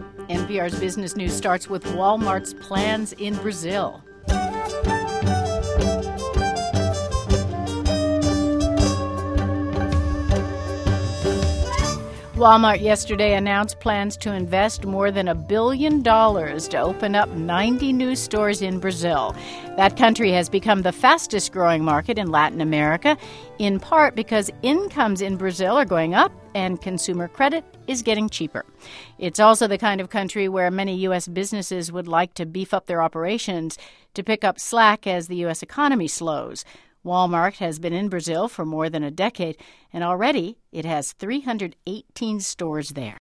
NPR's Business News starts with Walmart's plans in Brazil. Walmart yesterday announced plans to invest more than $1 billion to open up 90 new stores in Brazil. That country has become the fastest growing market in Latin America, in part because incomes in Brazil are going up and consumer credit is getting cheaper. It's also the kind of country where many U.S. businesses would like to beef up their operations to pick up slack as the U.S. economy slows. Walmart has been in Brazil for more than a decade, and already it has 318 stores there.